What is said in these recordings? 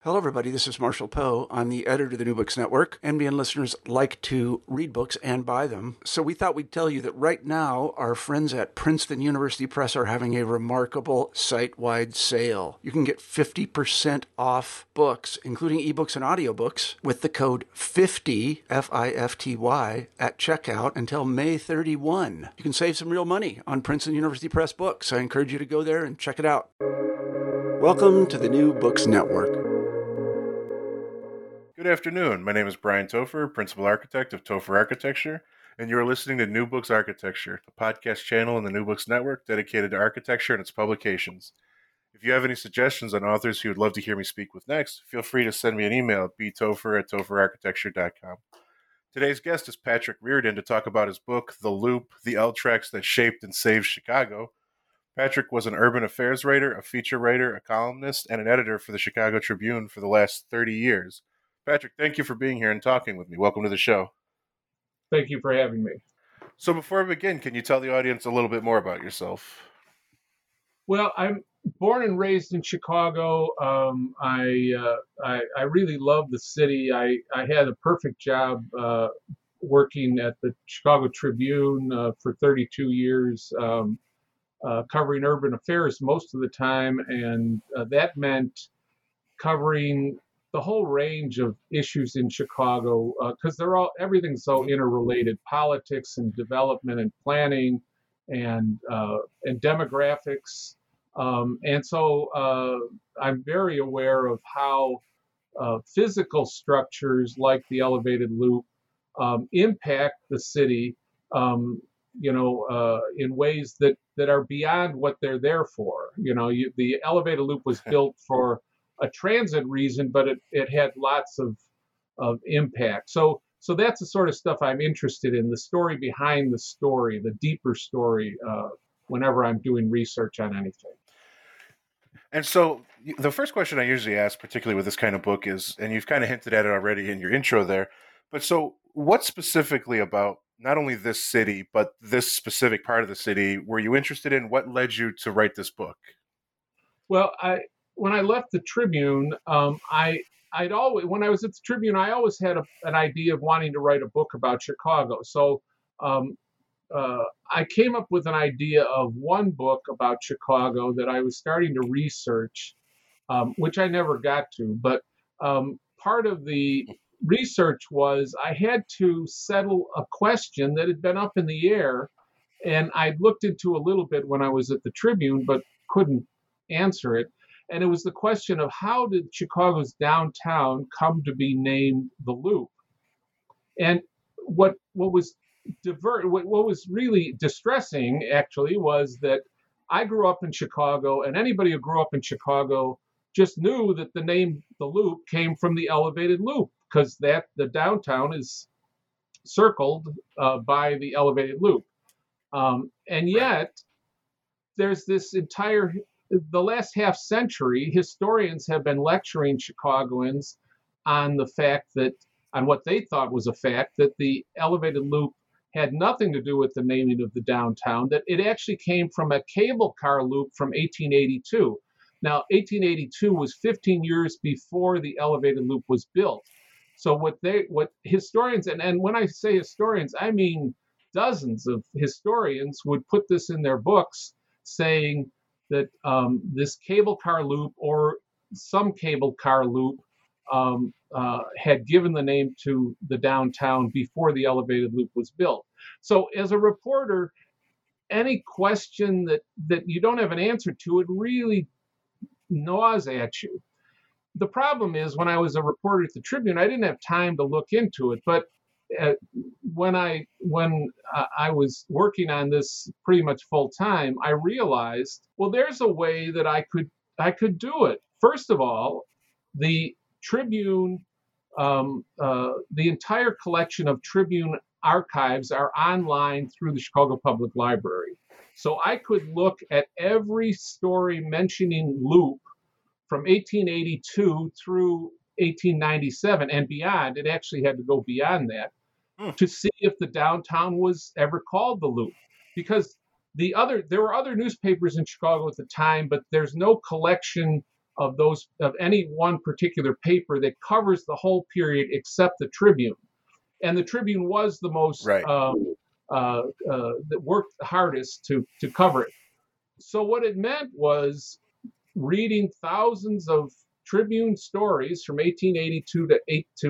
Hello, everybody. This is Marshall Poe. I'm the editor of the New Books Network. NBN listeners like to read books and buy them. So we thought we'd tell you that right now, our friends at Princeton University Press are having a remarkable site-wide sale. You can get 50% off books, including ebooks and audiobooks, with the code 50, F-I-F-T-Y, at checkout until May 31. You can save some real money on Princeton University Press books. I encourage you to go there and check it out. Welcome to the New Books Network. Good afternoon. My name is Brian Topher, Principal Architect of Topher Architecture, and you are listening to New Books Architecture, the podcast channel in the New Books Network dedicated to architecture and its publications. If you have any suggestions on authors who would love to hear me speak with next, feel free to send me an email at btopher@topherarchitecture.com. Today's guest is Patrick Reardon to talk about his book, The Loop, The L-Tracks That Shaped and Saved Chicago. Patrick was an urban affairs writer, a feature writer, a columnist, and an editor for the Chicago Tribune for the last 30 years. Patrick, thank you for being here and talking with me. Welcome to the show. Thank you for having me. So before we begin, can you tell the audience a little bit more about yourself? Well, I'm born and raised in Chicago. I really love the city. I had a perfect job working at the Chicago Tribune for 32 years, covering urban affairs most of the time, and that meant covering the whole range of issues in Chicago, because everything's so interrelated: politics and development and planning and demographics. And so I'm very aware of how physical structures like the elevated loop impact the city, in ways that are beyond what they're there for. The elevated loop was built for a transit reason, but it had lots of impact. So that's the sort of stuff I'm interested in, the story behind the story, the deeper story, whenever I'm doing research on anything. And so the first question I usually ask, particularly with this kind of book, is, and you've kind of hinted at it already in your intro there, but so what specifically about not only this city, but this specific part of the city were you interested in? What led you to write this book? Well, when I left the Tribune, when I was at the Tribune, I always had an idea of wanting to write a book about Chicago. So I came up with an idea of one book about Chicago that I was starting to research, which I never got to. But part of the research was I had to settle a question that had been up in the air, and I'd looked into a little bit when I was at the Tribune, but couldn't answer it. And it was the question of how did Chicago's downtown come to be named the Loop? And what was really distressing, actually, was that I grew up in Chicago, and anybody who grew up in Chicago just knew that the name the Loop came from the elevated loop, because the downtown is circled by the elevated loop. And yet, there's this the last half century, historians have been lecturing Chicagoans on what they thought was a fact, that the elevated loop had nothing to do with the naming of the downtown, that it actually came from a cable car loop from 1882. Now, 1882 was 15 years before the elevated loop was built. So what historians, and when I say historians, I mean dozens of historians would put this in their books, saying that this cable car loop or some cable car loop had given the name to the downtown before the elevated loop was built. So as a reporter, any question that you don't have an answer to, it really gnaws at you. The problem is, when I was a reporter at the Tribune, I didn't have time to look into it. But when I was working on this pretty much full time, I realized, well, there's a way that I could do it. First of all, the Tribune, the entire collection of Tribune archives are online through the Chicago Public Library. So I could look at every story mentioning Loop from 1882 through 1897 and beyond. It actually had to go beyond that to see if the downtown was ever called the Loop, because there were other newspapers in Chicago at the time, but there's no collection of any one particular paper that covers the whole period except the Tribune. And the Tribune was the most Right. that worked the hardest to cover it. So what it meant was reading thousands of Tribune stories from 1882 to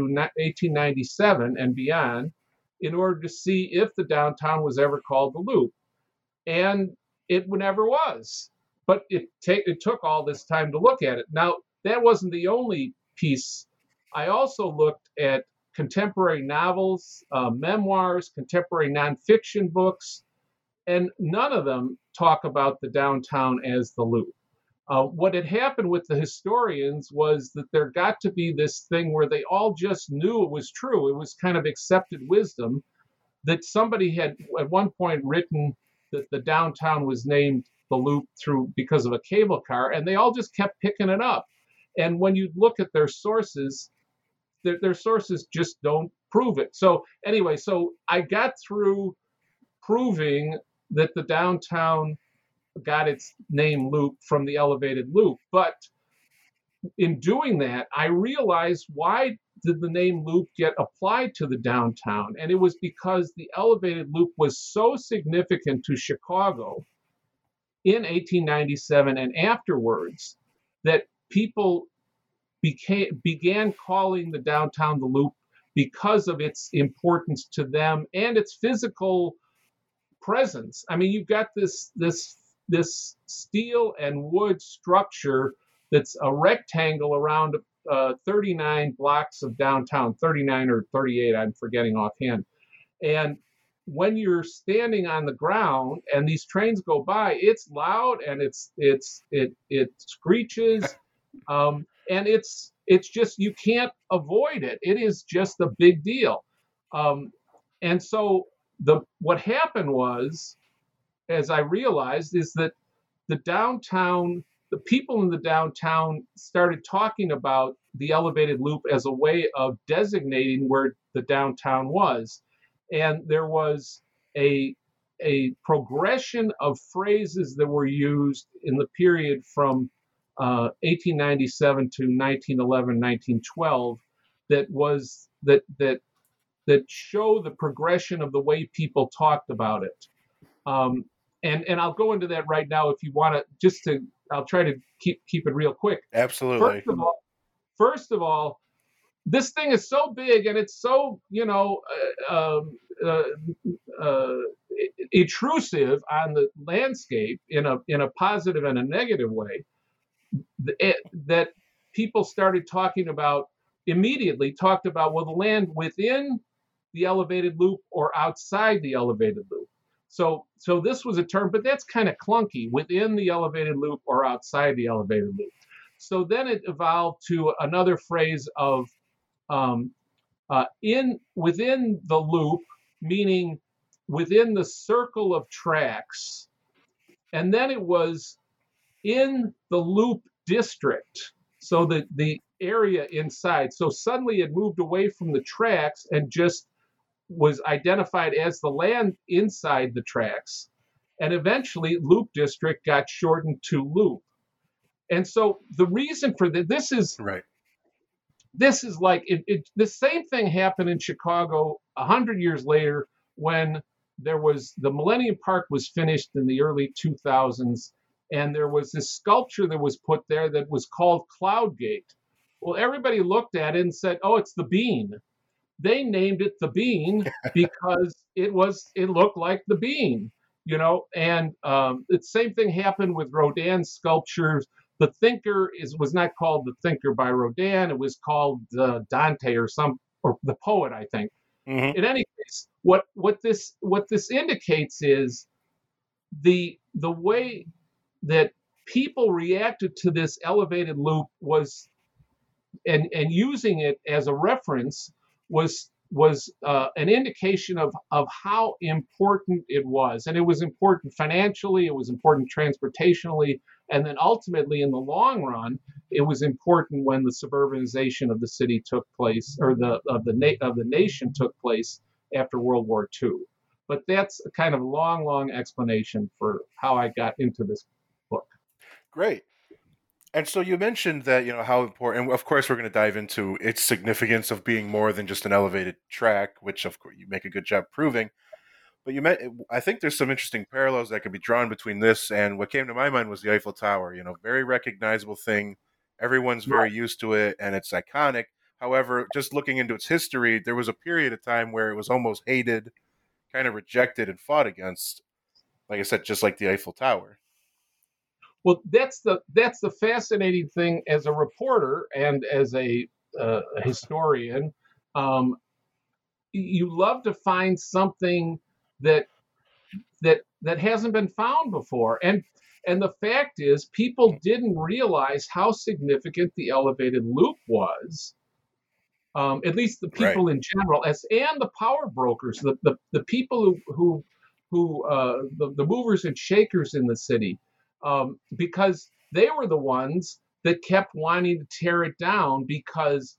1897 and beyond in order to see if the downtown was ever called the Loop. And it never was. But it took all this time to look at it. Now, that wasn't the only piece. I also looked at contemporary novels, memoirs, contemporary nonfiction books, and none of them talk about the downtown as the Loop. What had happened with the historians was that there got to be this thing where they all just knew it was true. It was kind of accepted wisdom that somebody had at one point written that the downtown was named the Loop because of a cable car, and they all just kept picking it up. And when you look at their sources, their sources just don't prove it. So anyway, so I got through proving that the downtown got its name Loop from the elevated loop. But in doing that, I realized, why did the name Loop get applied to the downtown? And it was because the elevated loop was so significant to Chicago in 1897 and afterwards that people began calling the downtown the Loop because of its importance to them and its physical presence. I mean, you've got this steel and wood structure that's a rectangle around 39 blocks of downtown, 39 or 38, I'm forgetting offhand. And when you're standing on the ground and these trains go by, it's loud and it screeches, and it's just, you can't avoid it. It is just a big deal. And so what happened was, as I realized, is that the people in the downtown started talking about the elevated loop as a way of designating where the downtown was. And there was a progression of phrases that were used in the period from 1897 to 1911, 1912, that show the progression of the way people talked about it. And I'll go into that right now if you want to. I'll try to keep it real quick. Absolutely. First of all, this thing is so big and it's so intrusive on the landscape in a positive and a negative way, that people immediately talked about, well, the land within the elevated loop or outside the elevated loop. So this was a term, but that's kind of clunky, within the elevated loop or outside the elevated loop. So then it evolved to another phrase of within the loop, meaning within the circle of tracks. And then it was in the loop district, so the area inside. So suddenly it moved away from the tracks and just was identified as the land inside the tracks. And eventually Loop District got shortened to Loop. And so the reason for this is right. This is like the same thing happened in Chicago 100 years later when the Millennium Park was finished in the early 2000s, and there was this sculpture that was put there that was called Cloud Gate. Well, everybody looked at it and said, "Oh, it's the Bean." They named it the Bean because it looked like the Bean, And the same thing happened with Rodin's sculptures. The Thinker was not called the Thinker by Rodin; it was called Dante or the poet, I think. Mm-hmm. In any case, what this indicates is the way that people reacted to this elevated loop was, and using it as a reference was an indication of how important it was. And it was important financially, it was important transportationally, and then ultimately in the long run, it was important when the suburbanization of the city took place, or of the nation took place after World War II. But that's a kind of long explanation for how I got into this book. Great. And so you mentioned that, how important, and of course we're going to dive into its significance of being more than just an elevated track, which of course you make a good job proving. But I think there's some interesting parallels that could be drawn between this and what came to my mind was the Eiffel Tower. Very recognizable thing. Everyone's very Right. used to it, and it's iconic. However, just looking into its history, there was a period of time where it was almost hated, kind of rejected, and fought against. Like I said, just like the Eiffel Tower. Well, that's the fascinating thing as a reporter and as a historian. Um, you love to find something that hasn't been found before, and the fact is, people didn't realize how significant the elevated loop was. At least the Right. people in general, and the power brokers, the people the movers and shakers in the city, because they were the ones that kept wanting to tear it down. Because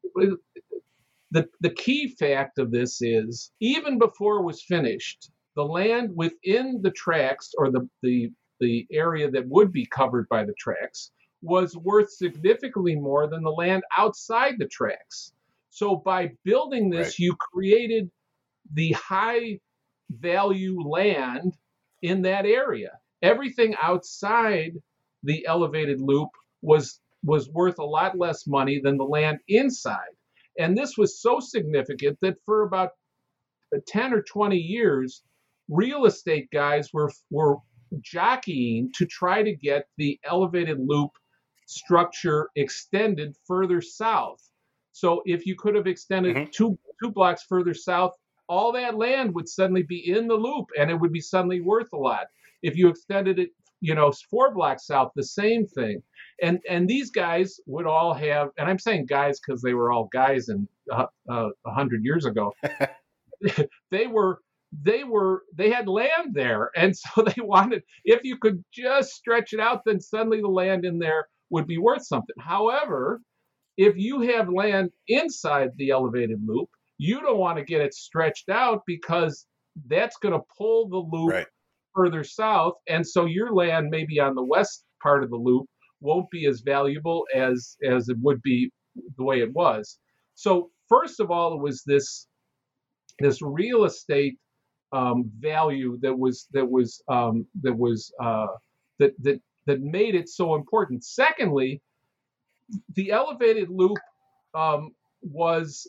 the key fact of this is, even before it was finished, the land within the tracks, or the area that would be covered by the tracks, was worth significantly more than the land outside the tracks. So by building this, Right. you created the high value land in that area. Everything outside the elevated loop was worth a lot less money than the land inside. And this was so significant that for about 10 or 20 years, real estate guys were jockeying to try to get the elevated loop structure extended further south. So if you could have extended Mm-hmm. two blocks further south, all that land would suddenly be in the loop, and it would be suddenly worth a lot. If you extended it, 4 blocks south, the same thing. And these guys would all have, and I'm saying guys because they were all guys in 100 years ago. they had land there, and so they wanted, if you could just stretch it out, then suddenly the land in there would be worth something. However, if you have land inside the elevated loop, you don't want to get it stretched out, because that's going to pull the loop Right. further south, and so your land maybe on the west part of the loop won't be as valuable as it would be the way it was. So first of all, it was this real estate value that made it so important. Secondly, the elevated loop was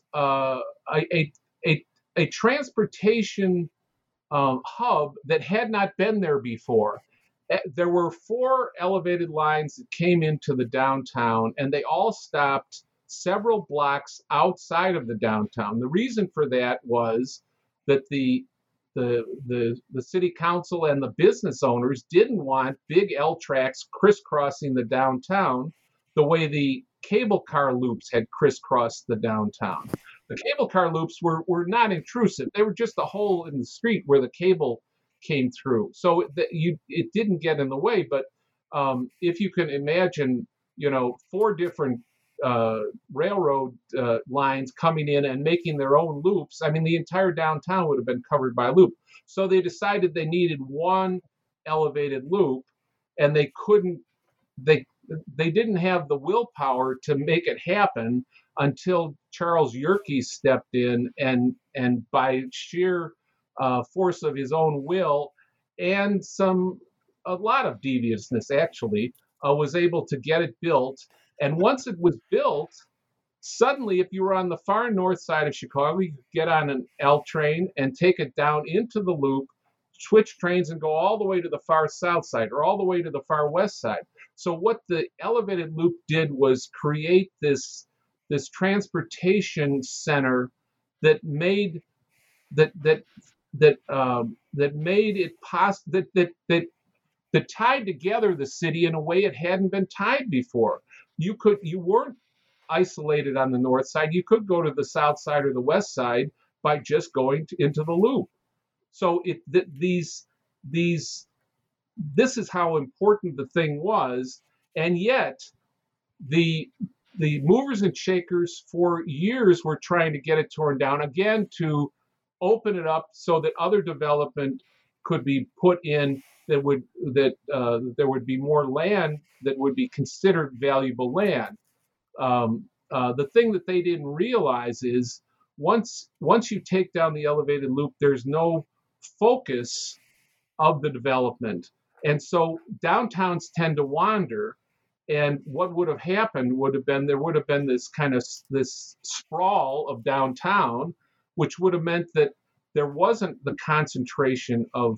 a transportation hub that had not been there before. There were 4 elevated lines that came into the downtown, and they all stopped several blocks outside of the downtown. The reason for that was that the city council and the business owners didn't want big L tracks crisscrossing the downtown the way the cable car loops had crisscrossed the downtown. The cable car loops were not intrusive. They were just a hole in the street where the cable came through. So it didn't get in the way. But if you can imagine, 4 different railroad lines coming in and making their own loops, I mean, the entire downtown would have been covered by a loop. So they decided they needed one elevated loop, and they didn't have the willpower to make it happen until Charles Yerkes stepped in and by sheer force of his own will and a lot of deviousness actually, was able to get it built. And once it was built, suddenly, if you were on the far north side of Chicago, you could get on an L train and take it down into the loop, switch trains, and go all the way to the far south side or all the way to the far west side. So what the elevated loop did was create this transportation center that made made it possible, that tied together the city in a way it hadn't been tied before. You weren't isolated on the north side. You could go to the south side or the west side by just going into the loop. So this is how important the thing was, and yet the movers and shakers for years were trying to get it torn down again to open it up so that other development could be put in there would be more land that would be considered valuable land. The thing that they didn't realize is once you take down the elevated loop, there's no focus of the development, and so downtowns tend to wander. And what would have happened would have been there would have been this kind of this sprawl of downtown, which would have meant that there wasn't the concentration of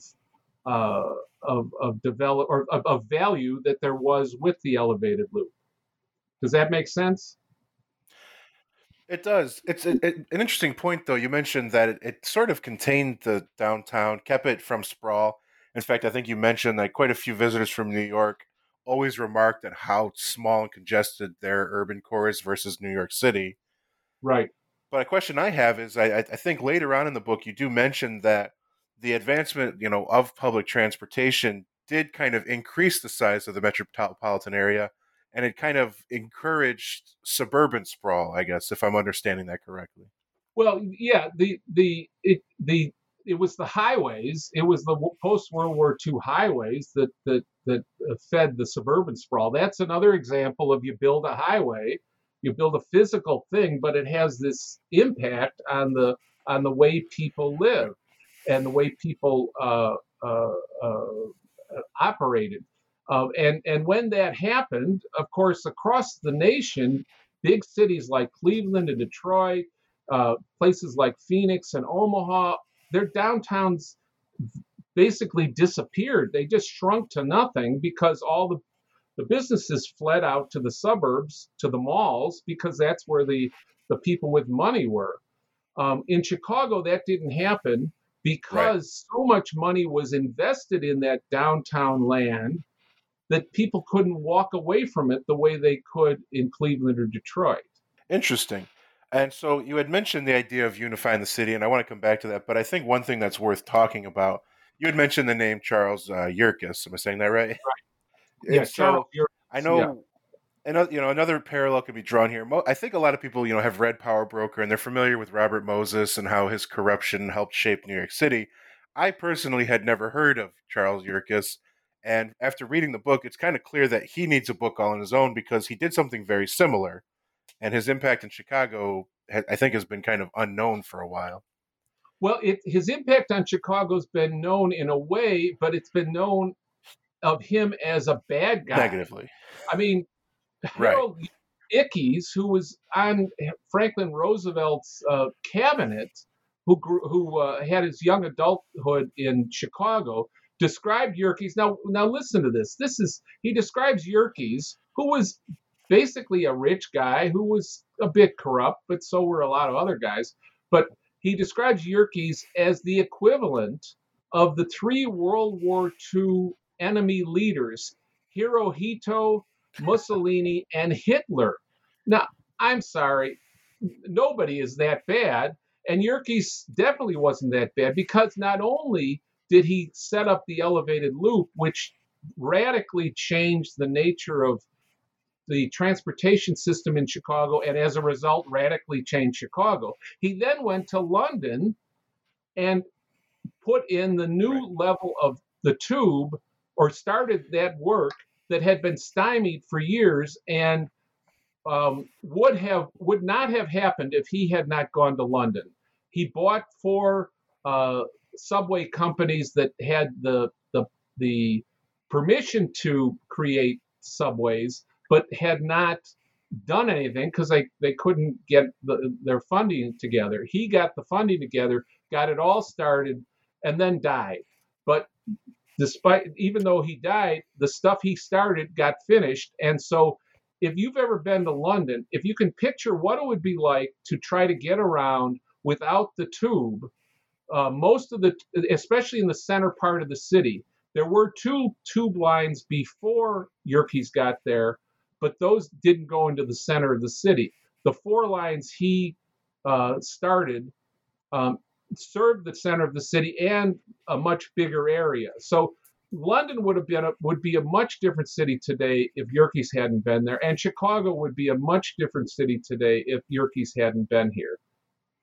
develop or of value that there was with the elevated loop. Does that make sense? It does. It's an interesting point, though. You mentioned that it sort of contained the downtown, kept it from sprawl. In fact, I think you mentioned that quite a few visitors from New York always remarked at how small and congested their urban core is versus New York City. Right. But a question I have is, I think later on in the book you do mention that the advancement, of public transportation did kind of increase the size of the metropolitan area, and it kind of encouraged suburban sprawl, I guess, if I'm understanding that correctly. Well, yeah, it was the highways. It was the post World War II highways that fed the suburban sprawl. That's another example of you build a highway, you build a physical thing, but it has this impact on the way people live and the way people operated. And when that happened, of course, across the nation, big cities like Cleveland and Detroit, places like Phoenix and Omaha, their downtowns basically disappeared. They just shrunk to nothing because all the businesses fled out to the suburbs, to the malls, because that's where the people with money were. In Chicago, that didn't happen because so much money was invested in that downtown land that people couldn't walk away from it the way they could in Cleveland or Detroit. Interesting. And so you had mentioned the idea of unifying the city, and I want to come back to that. But I think one thing that's worth talking about, you had mentioned the name Charles Yerkes. Am I saying that right? Right. Yeah. So Charles Yerkes, I know, another parallel could be drawn here. I think a lot of people, have read Power Broker, and they're familiar with Robert Moses and how his corruption helped shape New York City. I personally had never heard of Charles Yerkes. And after reading the book, it's kind of clear that he needs a book all on his own because he did something very similar. And his impact in Chicago, I think, has been kind of unknown for a while. Well, his impact on Chicago's been known in a way, but it's been known of him as a bad guy. Negatively. I mean, Harold Ickes, who was on Franklin Roosevelt's cabinet, who had his young adulthood in Chicago, described Yerkes. Now listen to this. He describes Yerkes, who was basically a rich guy who was a bit corrupt, but so were a lot of other guys. But he describes Yerkes as the equivalent of the 3 World War II enemy leaders, Hirohito, Mussolini, and Hitler. Now, I'm sorry, nobody is that bad. And Yerkes definitely wasn't that bad because not only did he set up the elevated loop, which radically changed the nature of the transportation system in Chicago, and as a result, radically changed Chicago. He then went to London and put in the new level of the tube, or started that work that had been stymied for years and would not have happened if he had not gone to London. He bought 4 subway companies that had the permission to create subways, but had not done anything because they couldn't get their funding together. He got the funding together, got it all started, and then died. But even though he died, the stuff he started got finished. And so if you've ever been to London, if you can picture what it would be like to try to get around without the tube, especially in the center part of the city, there were 2 tube lines before Yerkes got there, but those didn't go into the center of the city. The 4 lines he started served the center of the city and a much bigger area. So London would be a much different city today if Yerkes hadn't been there, and Chicago would be a much different city today if Yerkes hadn't been here.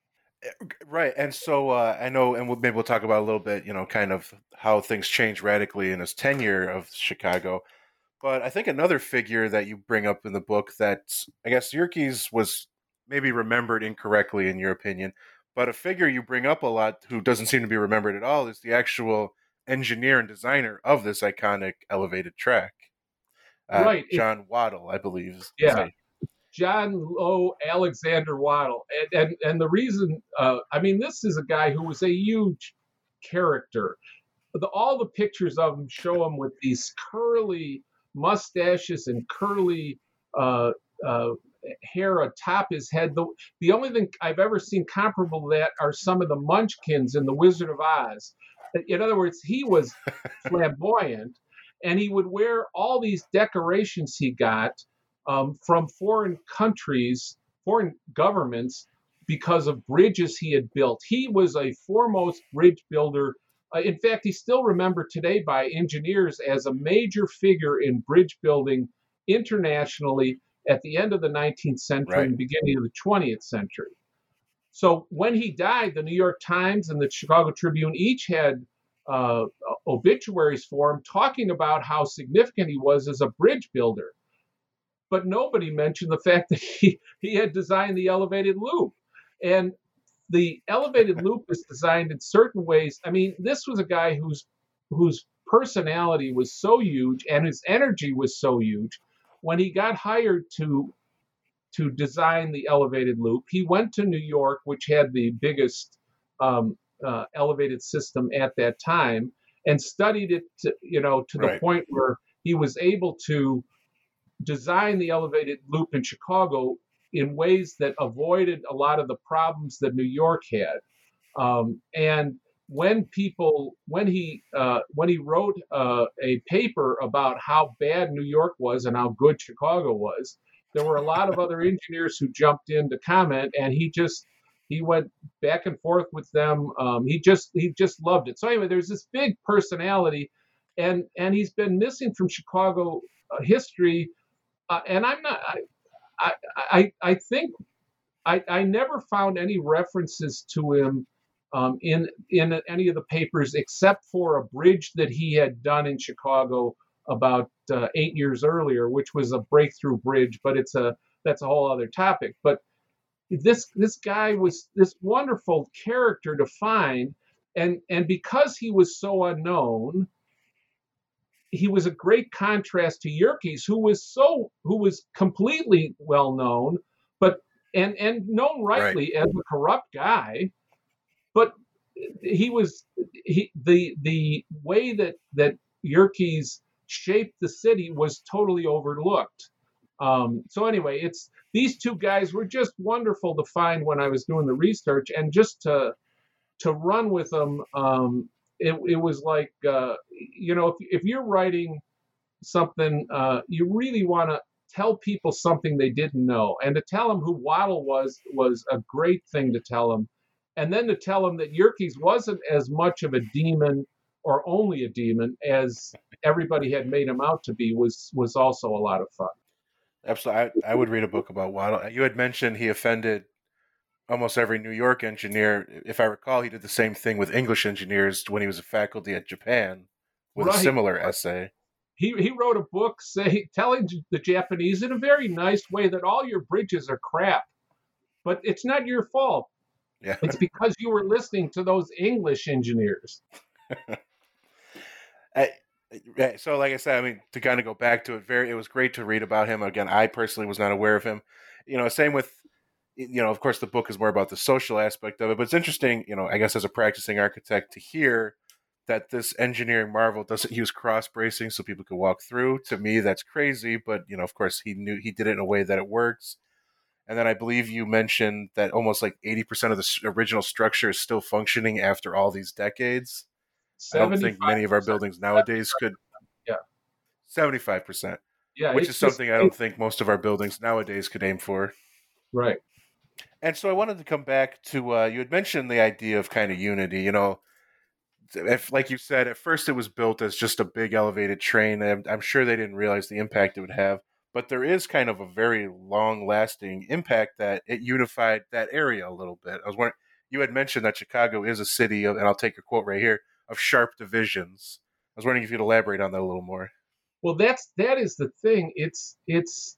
Right. And so I know, and maybe we'll talk about a little bit, kind of how things changed radically in his tenure of Chicago. But I think another figure that you bring up in the book that I guess Yerkes was maybe remembered incorrectly in your opinion, but a figure you bring up a lot who doesn't seem to be remembered at all is the actual engineer and designer of this iconic elevated track. Right. John Waddell, I believe. Yeah. John Lowe Alexander Waddell. And the reason, I mean, this is a guy who was a huge character. All the pictures of him show him with these curly mustaches and curly uh, uh, hair atop his head. The only thing I've ever seen comparable to that are some of the Munchkins in The Wizard of Oz. In other words, he was flamboyant, and he would wear all these decorations he got from foreign countries, foreign governments, because of bridges he had built. He was a foremost bridge builder. In fact, he's still remembered today by engineers as a major figure in bridge building internationally at the end of the 19th century Right. and beginning of the 20th century. So when he died, the New York Times and the Chicago Tribune each had obituaries for him talking about how significant he was as a bridge builder. But nobody mentioned the fact that he had designed the elevated loop. And the elevated loop is designed in certain ways. I mean, this was a guy whose personality was so huge and his energy was so huge. When he got hired to design the elevated loop, he went to New York, which had the biggest elevated system at that time, and studied it to the Right. point where he was able to design the elevated loop in Chicago in ways that avoided a lot of the problems that New York had. And when he wrote a paper about how bad New York was and how good Chicago was, there were a lot of other engineers who jumped in to comment, and he went back and forth with them. He just loved it. So anyway, there's this big personality, and he's been missing from Chicago history. And I'm not. I think I never found any references to him in any of the papers except for a bridge that he had done in Chicago about 8 years earlier, which was a breakthrough bridge. But that's a whole other topic. But this guy was this wonderful character to find, and because he was so unknown, he was a great contrast to Yerkes, who was completely well known, but and known rightly as a corrupt guy, but the way that Yerkes shaped the city was totally overlooked. So anyway, it's these two guys were just wonderful to find when I was doing the research, and just to run with them. It was like if you're writing something, you really want to tell people something they didn't know, and to tell them who Waddell was a great thing to tell them, and then to tell them that Yerkes wasn't as much of a demon or only a demon as everybody had made him out to be was also a lot of fun. Absolutely. I would read a book about Waddell. You had mentioned he offended almost every New York engineer. If I recall, he did the same thing with English engineers when he was a faculty at Japan with a similar essay. He wrote a book telling the Japanese in a very nice way that all your bridges are crap, but it's not your fault. Yeah. It's because you were listening to those English engineers. So, like I said, I mean, to kind of go back to it, it was great to read about him. Again, I personally was not aware of him. Same with, of course, the book is more about the social aspect of it. But it's interesting, I guess, as a practicing architect, to hear that this engineering marvel doesn't use cross bracing so people can walk through. To me, that's crazy. But of course, he did it in a way that it works. And then I believe you mentioned that almost like 80% of the original structure is still functioning after all these decades. I don't think many of our buildings nowadays could. Yeah. 75%. Yeah. Which is something I don't think most of our buildings nowadays could aim for. Right. And so I wanted to come back to, you had mentioned the idea of kind of unity. Like you said, at first it was built as just a big elevated train. And I'm sure they didn't realize the impact it would have. But there is kind of a very long-lasting impact that it unified that area a little bit. I was wondering, you had mentioned that Chicago is a city of, and I'll take your quote right here, of sharp divisions. I was wondering if you'd elaborate on that a little more. Well, that is the thing. It's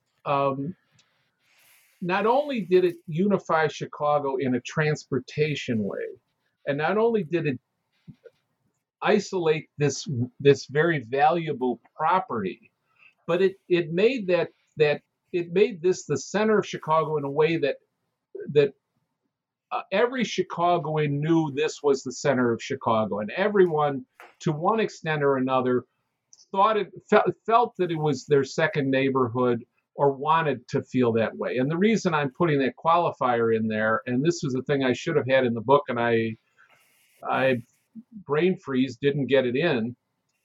not only did it unify Chicago in a transportation way, and not only did it isolate this very valuable property, but it made it made this the center of Chicago in a way that every Chicagoan knew this was the center of Chicago, and everyone, to one extent or another, felt that it was their second neighborhood or wanted to feel that way. And the reason I'm putting that qualifier in there, and this was the thing I should have had in the book, and I brain freeze didn't get it in.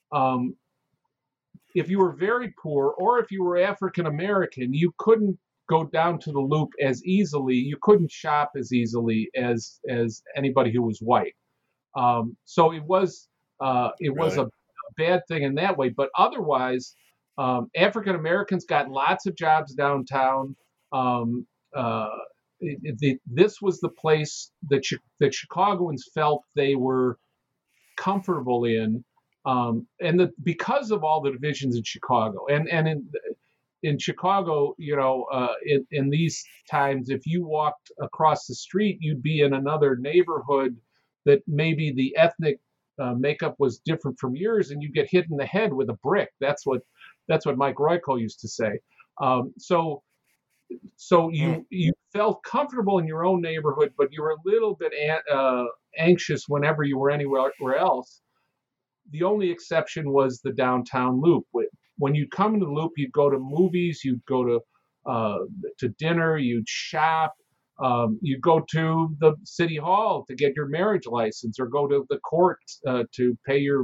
If you were very poor or if you were African American, you couldn't go down to the Loop as easily. You couldn't shop as easily as anybody who was white. So it was a bad thing in that way. But otherwise, African Americans got lots of jobs downtown. This was the place that Chicagoans felt they were comfortable in, and because of all the divisions in Chicago, and in Chicago, in these times, if you walked across the street, you'd be in another neighborhood that maybe the ethnic makeup was different from yours, and you get hit in the head with a brick. That's what Mike Royko used to say. So you felt comfortable in your own neighborhood, but you were a little bit anxious whenever you were anywhere else. The only exception was the downtown Loop. When you'd come to the Loop, you'd go to movies, you'd go to dinner, you'd shop, you'd go to the city hall to get your marriage license, or go to the court to pay your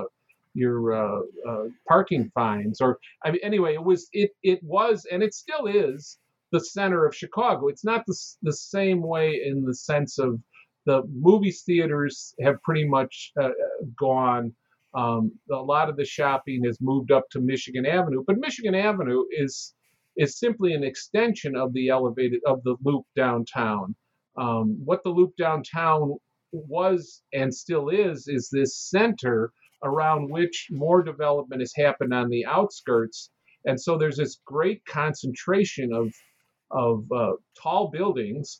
parking fines. Or anyway, it was, and it still is, the center of Chicago. It's not the same way in the sense of the movie theaters have pretty much gone. A lot of the shopping has moved up to Michigan Avenue, but Michigan Avenue is simply an extension of the Loop downtown. What the Loop downtown was and still is this center around which more development has happened on the outskirts, and so there's this great concentration of tall buildings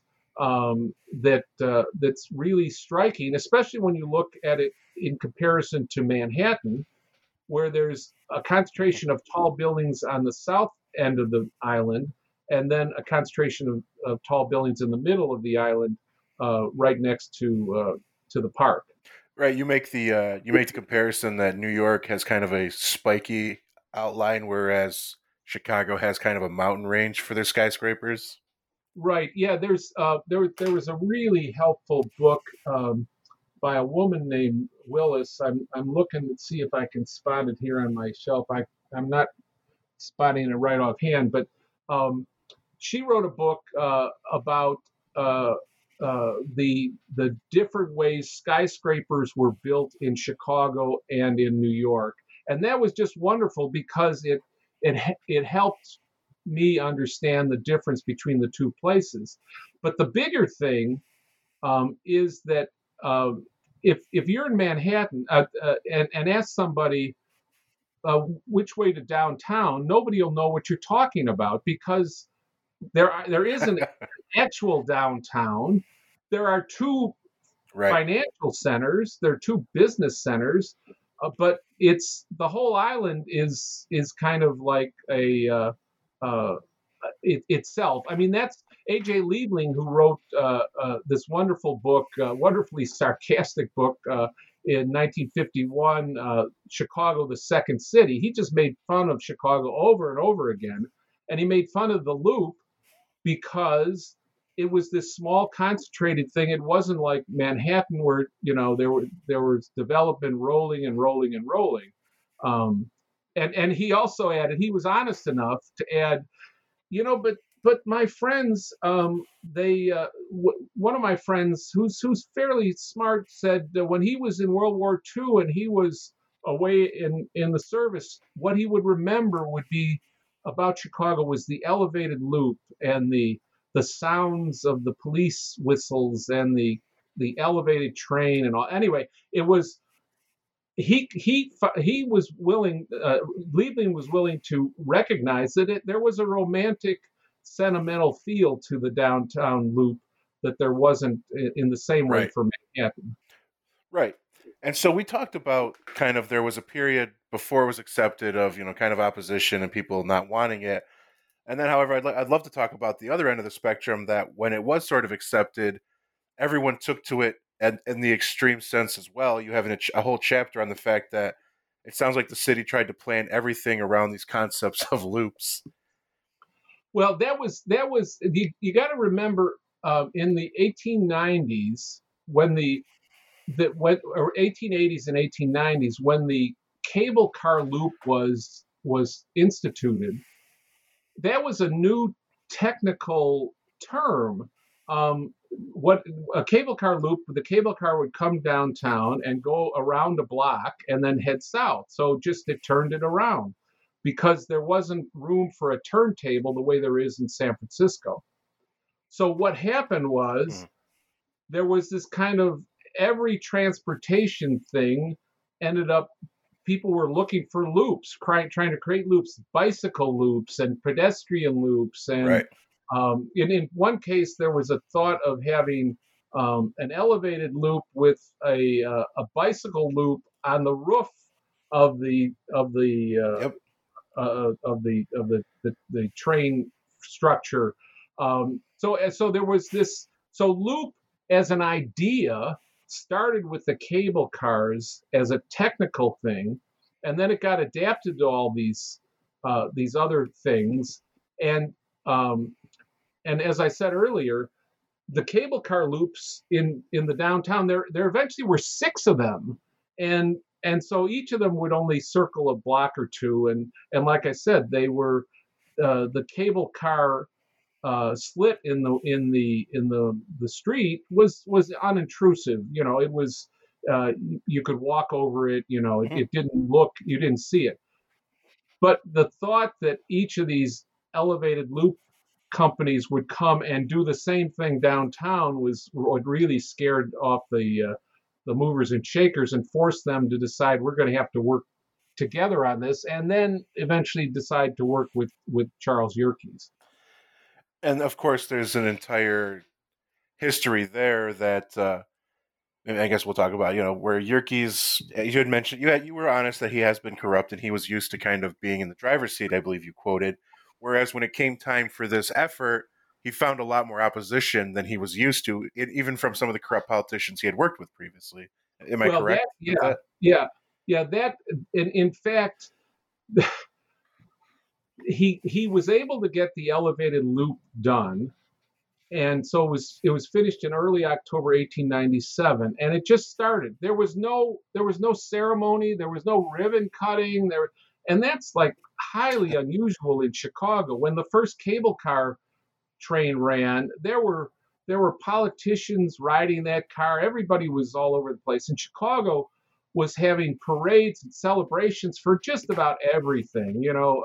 that's really striking, especially when you look at it in comparison to Manhattan, where there's a concentration of tall buildings on the south end of the island, and then a concentration of tall buildings in the middle of the island, right next to the park. Right. You make the comparison that New York has kind of a spiky outline, whereas Chicago has kind of a mountain range for their skyscrapers. Right. Yeah. There was a really helpful book by a woman named Willis. I'm looking to see if I can spot it here on my shelf. I'm not spotting it right offhand, but she wrote a book about the different ways skyscrapers were built in Chicago and in New York, and that was just wonderful because it helped me understand the difference between the two places. But the bigger thing is that if you're in Manhattan and ask somebody which way to downtown, nobody will know what you're talking about, because there isn't an actual downtown. There are two financial centers. There are two business centers, but it's the whole island is kind of like itself. I mean, that's A.J. Liebling, who wrote this wonderful book, wonderfully sarcastic book in 1951, Chicago, the Second City. He just made fun of Chicago over and over again. And he made fun of the Loop because it was this small concentrated thing. It wasn't like Manhattan where, there was development rolling and rolling and rolling. And he also added, he was honest enough to add, but my friends, one of my friends who's fairly smart said that when he was in World War II and he was away in the service, what he would remember would be about Chicago was the elevated Loop and the sounds of the police whistles and the the elevated train and all. Anyway, it was he was willing. Liebling was willing to recognize that there was a romantic, sentimental feel to the downtown loop that there wasn't in the same way Right. for Manhattan. Right. And so we talked about kind of there was a period before it was accepted of, kind of opposition and people not wanting it. And then, however, I'd love to talk about the other end of the spectrum that when it was sort of accepted, everyone took to it in the extreme sense as well. You have a whole chapter on the fact that it sounds like the city tried to plan everything around these concepts of loops. Well, that was you got to remember in the 1890s when or 1880s and 1890s when the cable car loop was instituted. That was a new technical term. What a cable car loop, the cable car would come downtown and go around a block and then head south. So just it turned it around because there wasn't room for a turntable the way there is in San Francisco. So what happened was there was this kind of every transportation thing ended up people were looking for loops, trying to create loops, bicycle loops and pedestrian loops. And right. In one case, there was a thought of having an elevated loop with a bicycle loop on the roof of the train structure. So there was this. So loop as an idea started with the cable cars as a technical thing, and then it got adapted to all these other things. And as I said earlier, the cable car loops in the downtown, there eventually were 6 of them, and so each of them would only circle a block or two, and like I said, they were the cable car slit in the street was unintrusive. It was you could walk over it. It didn't look, you didn't see it. But the thought that each of these elevated loop companies would come and do the same thing downtown was what really scared off the movers and shakers and forced them to decide we're going to have to work together on this, and then eventually decide to work with Charles Yerkes. And of course, there's an entire history there that I guess we'll talk about. Where Yerkes, you had mentioned, you were honest that he has been corrupt and he was used to kind of being in the driver's seat, I believe you quoted. Whereas when it came time for this effort, he found a lot more opposition than he was used to, even from some of the corrupt politicians he had worked with previously. Am I correct? That in fact. He was able to get the elevated loop done, and so it was finished in early October 1897, and it just started. There was no ceremony, there was no ribbon cutting there, and that's like highly unusual in Chicago. When the first cable car train ran, there were politicians riding that car. Everybody was all over the place, and Chicago was having parades and celebrations for just about everything.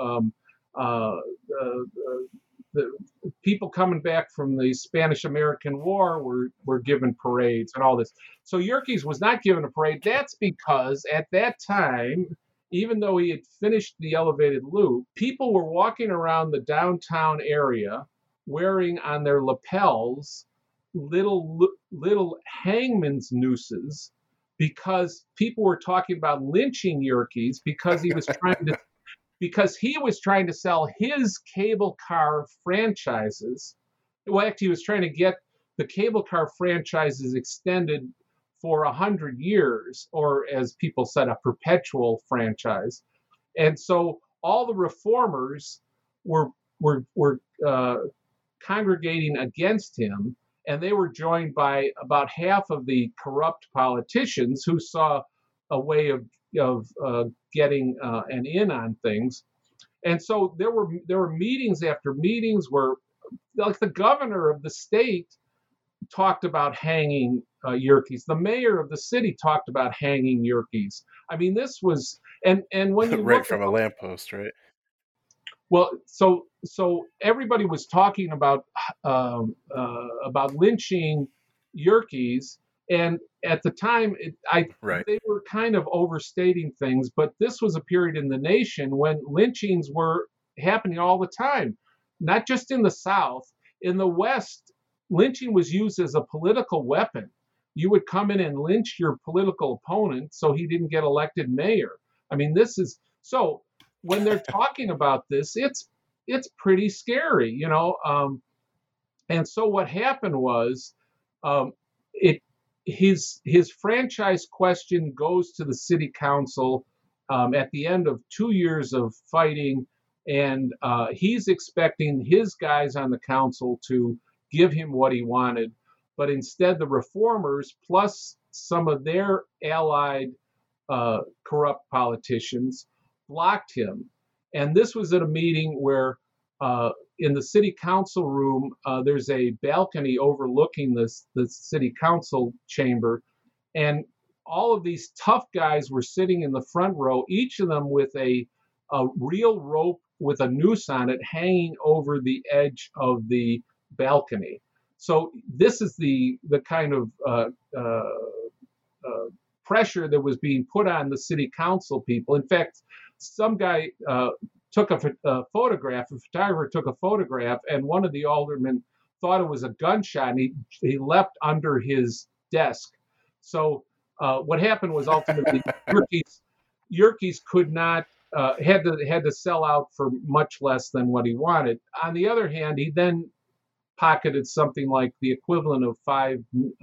The people coming back from the Spanish-American War were given parades and all this. So Yerkes was not given a parade. That's because at that time, even though he had finished the elevated loop, people were walking around the downtown area wearing on their lapels little hangman's nooses because people were talking about lynching Yerkes because he was trying to sell his cable car franchises. Well, actually, he was trying to get the cable car franchises extended for 100 years, or as people said, a perpetual franchise. And so all the reformers were congregating against him, and they were joined by about half of the corrupt politicians who saw a way of getting an in on things. And so there were meetings after meetings where, like, the governor of the state talked about hanging Yerkes. The mayor of the city talked about hanging Yerkes. I mean, this was and when you right from a lamppost, right? Well, so everybody was talking about lynching Yerkes, And at the time, Right. they were kind of overstating things, but this was a period in the nation when lynchings were happening all the time, not just in the South. In the West, lynching was used as a political weapon. You would come in and lynch your political opponent so he didn't get elected mayor. I mean, this is so when they're talking about this, it's pretty scary, you know. And so what happened was, it his franchise question goes to the city council at the end of 2 years of fighting, and he's expecting his guys on the council to give him what he wanted, but instead the reformers plus some of their allied corrupt politicians blocked him. And this was at a meeting where in the city council room, there's a balcony overlooking the city council chamber. And all of these tough guys were sitting in the front row, each of them with a real rope with a noose on it hanging over the edge of the balcony. So this is the kind of pressure that was being put on the city council people. In fact, some guy took a photograph, a photographer took a photograph, and one of the aldermen thought it was a gunshot, and he leapt under his desk. So what happened was ultimately Yerkes could not, had to sell out for much less than what he wanted. On the other hand, he then pocketed something like the equivalent of $5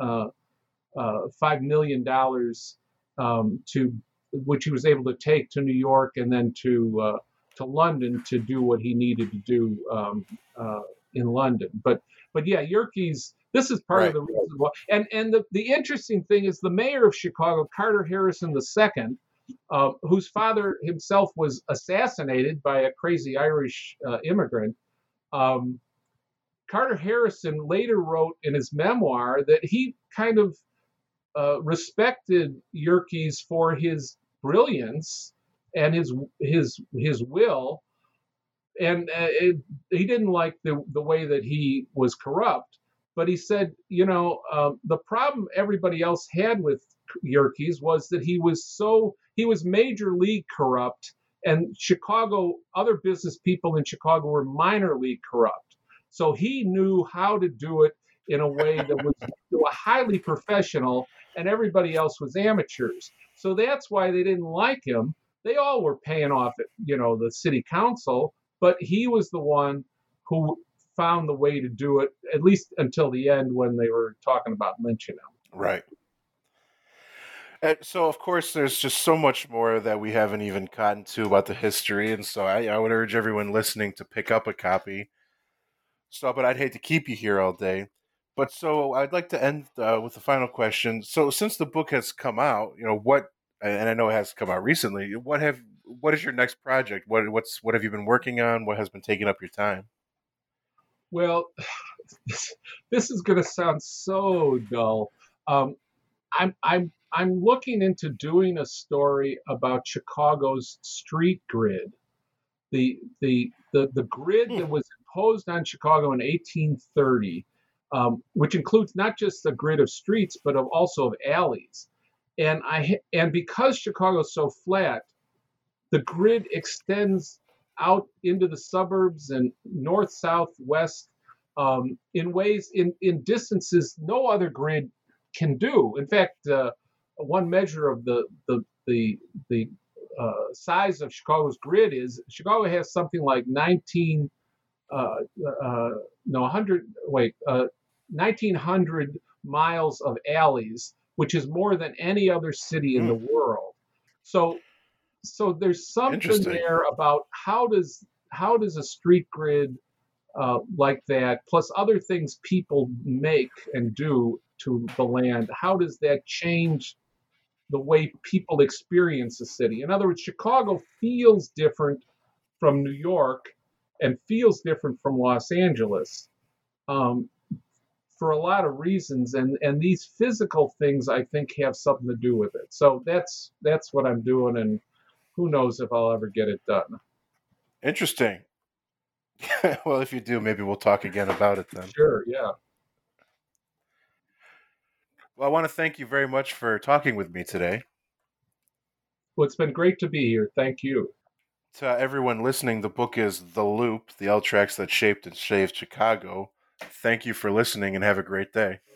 million to which he was able to take to New York and then to London to do what he needed to do in London. But yeah, Yerkes. This is part of the reason why. And the interesting thing is the mayor of Chicago, Carter Harrison II, whose father himself was assassinated by a crazy Irish immigrant. Carter Harrison later wrote in his memoir that he kind of respected Yerkes for his brilliance and his will, and he didn't like the way that he was corrupt. But he said, you know, the problem everybody else had with Yerkes was that he was major league corrupt, and other business people in Chicago were minor league corrupt. So he knew how to do it in a way that was highly professional, and everybody else was amateurs. So that's why they didn't like him. They all were paying off, the city council, but he was the one who found the way to do it, at least until the end when they were talking about lynching him. Right. And so, of course, there's just so much more that we haven't even gotten to about the history, and so I would urge everyone listening to pick up a copy. So, but I'd hate to keep you here all day. But so I'd like to end with the final question. So, since the book has come out, and I know it has come out recently, what is your next project? What have you been working on? What has been taking up your time? Well, this is going to sound so dull. I'm looking into doing a story about Chicago's street grid, the grid that was imposed on Chicago in 1830, which includes not just the grid of streets but also of alleys. And because Chicago's so flat, the grid extends out into the suburbs and north, south, west in ways in distances no other grid can do. In fact, one measure of the size of Chicago's grid is Chicago has something like 1,900 miles of alleys, which is more than any other city in the world. So there's something there about how does a street grid like that, plus other things people make and do to the land, how does that change the way people experience the city? In other words, Chicago feels different from New York and feels different from Los Angeles for a lot of reasons, and these physical things I think have something to do with it. So that's what I'm doing, and who knows if I'll ever get it done. Interesting. Well, if you do, maybe we'll talk again about it then. Sure, yeah. Well, I want to thank you very much for talking with me today. Well, it's been great to be here. Thank you. To everyone listening, the book is The Loop, the L Tracks That Shaped and Saved Chicago. Thank you for listening and have a great day.